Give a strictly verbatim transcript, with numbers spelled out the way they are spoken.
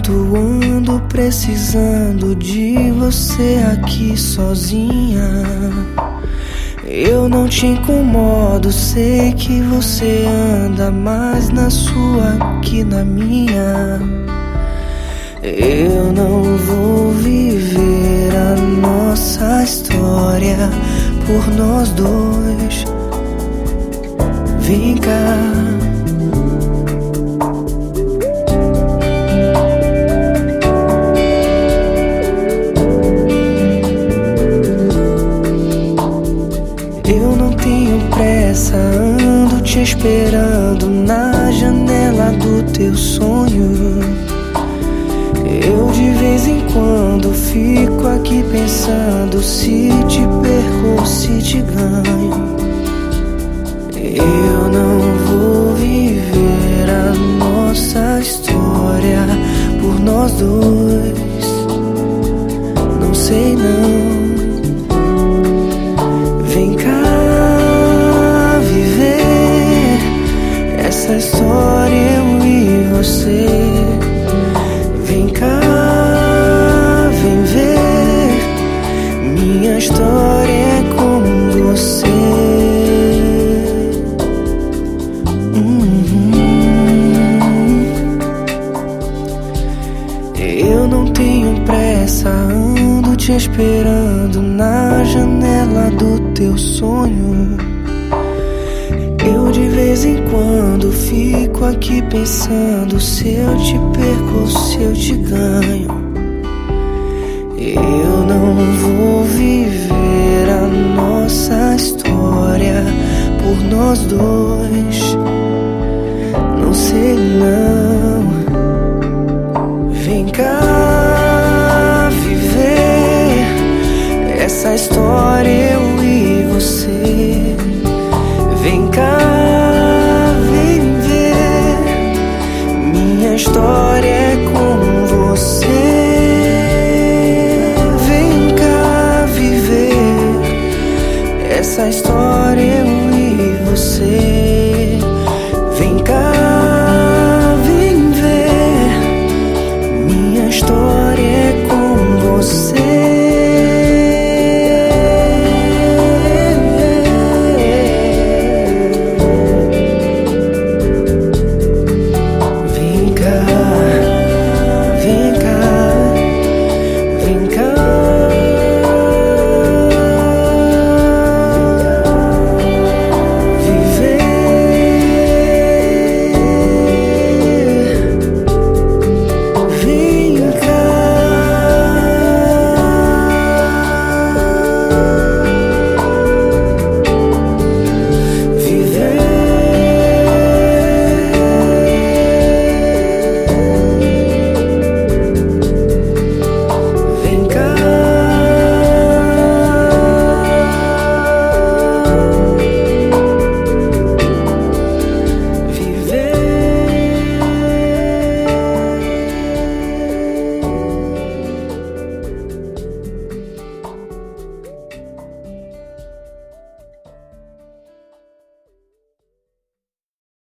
tanto ando precisando de você aqui sozinha. Eu não te incomodo, sei que você anda mais na sua que na minha. Eu não vou viver a nossa história por nós dois. Vem cá. Eu não tenho pressa, ando te esperando na janela do teu sonho. Eu de vez em quando fico aqui pensando se te perco ou se te ganho. Eu não vou viver a nossa história por nós dois. Não sei não. Vem cá viver essa história, eu e você. Vem cá, vem ver, minha história é com você. Uhum. Eu não tenho pressa, ando te esperando na janela do teu sonho. Eu de vez em quando fico aqui pensando se eu te perco ou se eu te ganho. Eu não vou viver a nossa história por nós dois. Não sei não. Vem cá viver essa história, eu e você.